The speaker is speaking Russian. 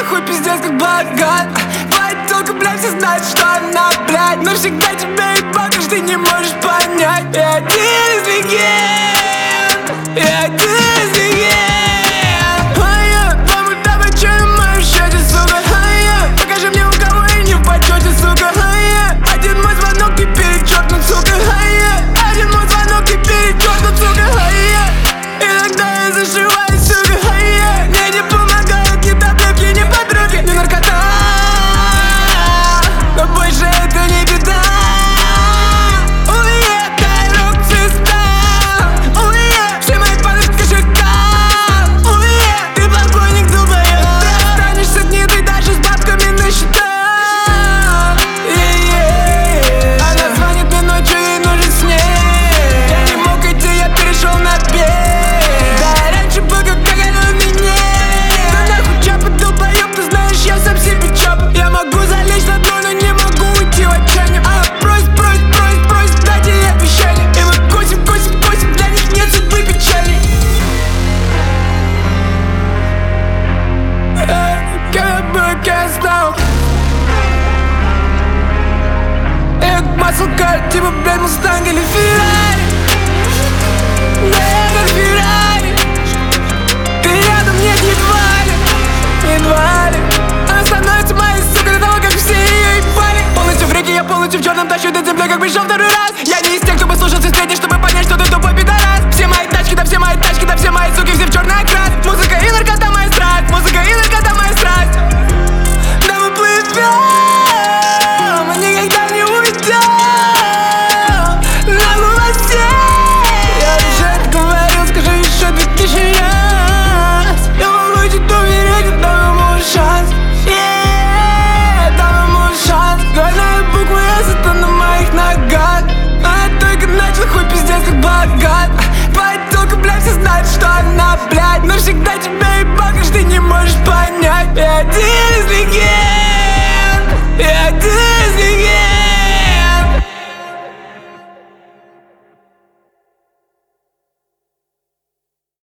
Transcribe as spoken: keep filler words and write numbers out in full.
хуй пиздец как богат. Твоя тёлка, блядь, все знают, что она, блядь, но всегда тебя ебал, ты ж ты не можешь понять. Я один из легенд, я один из легенд. Ай-я, мама, давай чё на моем счёте, сука. Ай-я, покажи мне, у кого я не в почёте, сука. Ай-я, один мой звонок и перечёркнут, сука. Ай-я, один мой звонок и перечёркнут, сука. Ай-я, иногда я зашиваюсь, сука. Ай-я, мне не помогают ни таблетки, ни подруги, ни наркота, но больше это не беда. Уехай, рок-звезда. Уехай, все мои падают в кошельках. Уехай, ты покойник, долбоёб. Ты останешься гнидой даже с бабками на счетах. Yeah-yeah. Она звонит мне ночью, ей нужен снег. Я не мог идти, я перешел на бег. Да, я раньше был как какая в меня. Да нахуй чапа, долбоёб, ты знаешь, я сам себе чап. Я могу залечь на дно, но не могу уйти в отчаяние. Она просит, просит, просит, просит, дайте ей обещание. И мы косим, косим, косим, для них нет судьбы печали. Эй, кем я был, кем я стал? Я как маслкар, типа, блядь, Мустанг или Феррари. Да я как Феррари. Ты рядом, нет, едва ли, едва ли. Она становится моей, сука, до того, как все ее ебали. Полностью в реке, я полностью в черном, тащу до земли, как пришел второй.